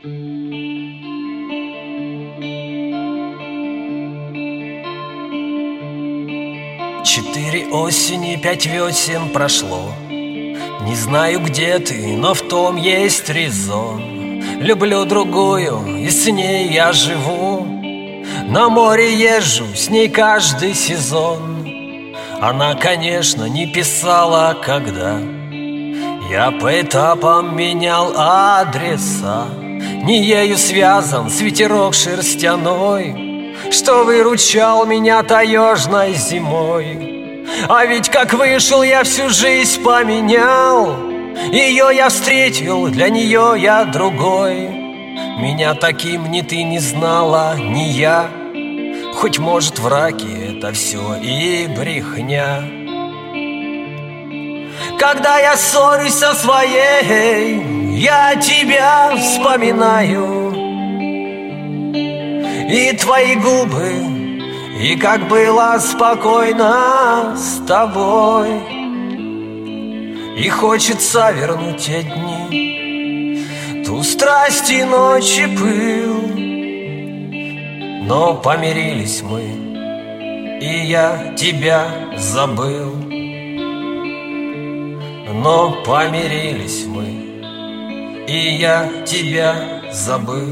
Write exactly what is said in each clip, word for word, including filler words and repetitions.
Четыре осени, пять весен прошло. Не знаю, где ты, но в том есть резон. Люблю другую, и с ней я живу. На море езжу, с ней каждый сезон. Она, конечно, не писала, когда я по этапам менял адреса. Не ею связан свитерок шерстяной, что выручал меня таежной зимой. А ведь как вышел, я всю жизнь поменял. Ее я встретил, для нее я другой. Меня таким ни ты не знала, ни я. Хоть, может, в раке это все и брехня. Когда я ссорюсь со своей, я тебя вспоминаю. И твои губы, и как было спокойно с тобой. И хочется вернуть те дни, ту страсть и ночи пыл. Но помирились мы, и я тебя забыл. Но помирились мы, и я тебя забыл.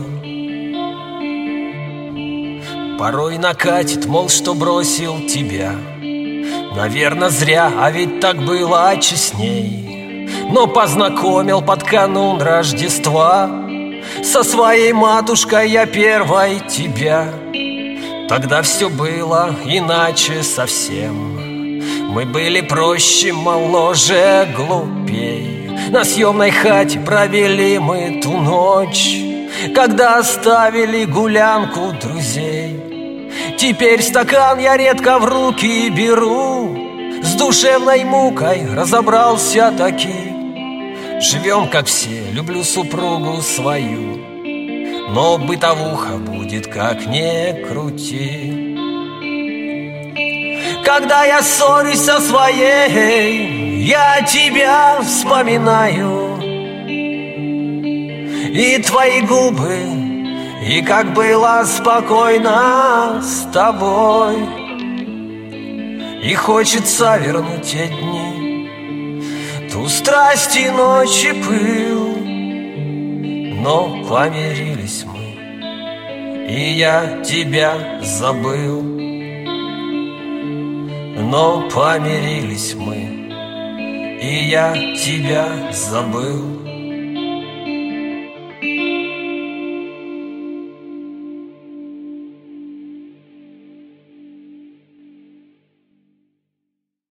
Порой накатит, мол, что бросил тебя. Наверно, зря, а ведь так было честней. Но познакомил под канун Рождества со своей матушкой я первой тебя. Тогда все было иначе совсем. Мы были проще, моложе, глупей. На съемной хате провели мы ту ночь, когда оставили гулянку друзей. Теперь стакан я редко в руки беру. С душевной мукой разобрался таки. Живем, как все, люблю супругу свою, но бытовуха будет как ни крути. Когда я ссорюсь со своей, я тебя вспоминаю. И твои губы, и как было спокойно с тобой. И хочется вернуть те дни, ту страсть и ночи пыл. Но помирились мы, и я тебя забыл. Но помирились мы, и я тебя забыл.